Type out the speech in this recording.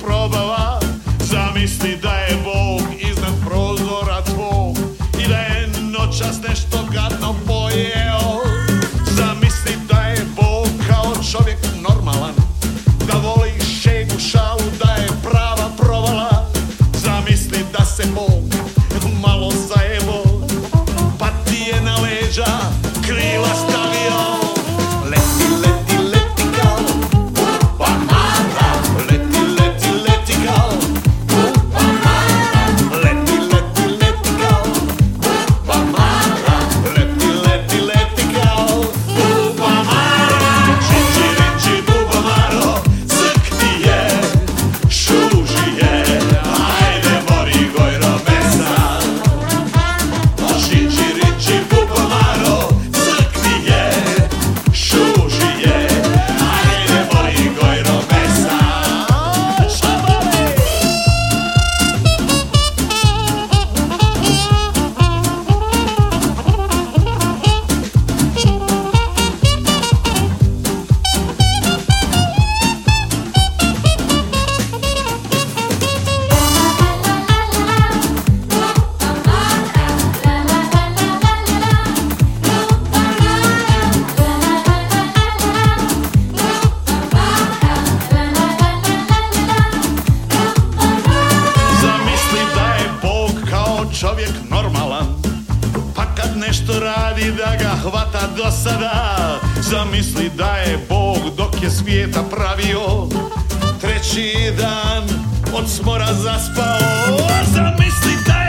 probava. Zamisli da je Bog iznad prozora tvog i da je noćas nešto gadno pojeo. Zamisli da je Bog kao čovjek normalan, da voli šegu šalu, da je prava provala. Zamisli da se Bog malo zajebo, pa ti je na leđa krila stavio. Leti, leti, leti kao Bubamara. Leti, leti, leti kao Bubamara. Leti, leti, leti kao Bubamara. Leti, leti, leti kao Bubamara. Čiči, riči, Bubamaro, crkni je, šuži je, ajde mori gojro mesa. Čiči, riči, Bubamaro, crkni je, šuži je, ajde mori gojro mesa. Šabale! Zamisli da je Bog kao čovjek normalan, pa kad nešto radi da ga hvata dosada. Zamisli da je Bog dok je svijeta pravio, treći dan od smora zaspao. Zamisli da